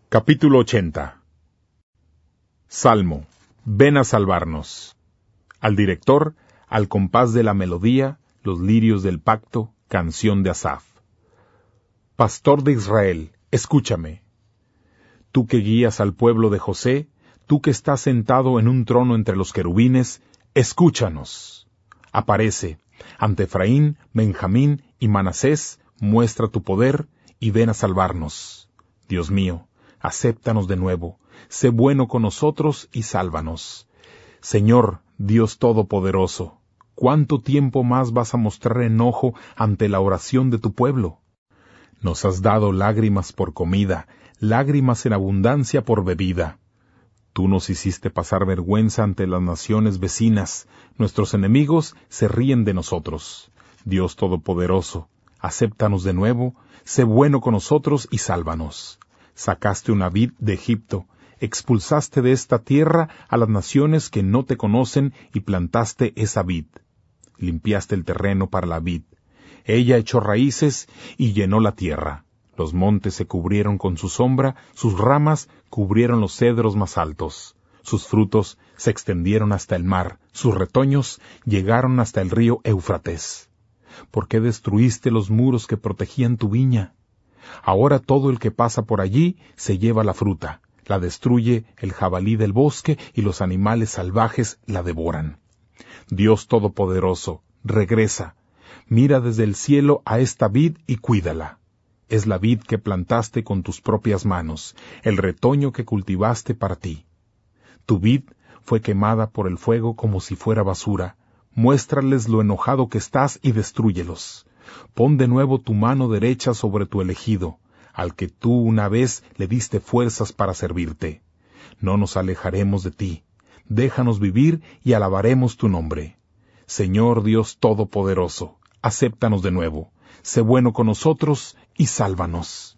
Capítulo 80. Salmo. Ven a salvarnos. Al director, al compás de la melodía, los lirios del pacto, canción de Asaf. Pastor de Israel, escúchame. Tú que guías al pueblo de José, tú que estás sentado en un trono entre los querubines, escúchanos. Aparece, ante Efraín, Benjamín y Manasés, muestra tu poder y ven a salvarnos. Dios mío, acéptanos de nuevo, sé bueno con nosotros y sálvanos. Señor, Dios Todopoderoso, ¿cuánto tiempo más vas a mostrar enojo ante la oración de tu pueblo? Nos has dado lágrimas por comida, lágrimas en abundancia por bebida. Tú nos hiciste pasar vergüenza ante las naciones vecinas, nuestros enemigos se ríen de nosotros. Dios Todopoderoso, acéptanos de nuevo, sé bueno con nosotros y sálvanos. Sacaste una vid de Egipto, expulsaste de esta tierra a las naciones que no te conocen y plantaste esa vid. Limpiaste el terreno para la vid. Ella echó raíces y llenó la tierra. Los montes se cubrieron con su sombra, sus ramas cubrieron los cedros más altos. Sus frutos se extendieron hasta el mar, sus retoños llegaron hasta el río Éufrates. ¿Por qué destruiste los muros que protegían tu viña? Ahora todo el que pasa por allí se lleva la fruta, la destruye el jabalí del bosque y los animales salvajes la devoran. Dios Todopoderoso, regresa, mira desde el cielo a esta vid y cuídala. Es la vid que plantaste con tus propias manos, el retoño que cultivaste para ti. Tu vid fue quemada por el fuego como si fuera basura. Muéstrales lo enojado que estás y destrúyelos. Pon de nuevo tu mano derecha sobre tu elegido, al que tú una vez le diste fuerzas para servirte. No nos alejaremos de ti. Déjanos vivir y alabaremos tu nombre. Señor Dios Todopoderoso, acéptanos de nuevo. Sé bueno con nosotros y sálvanos.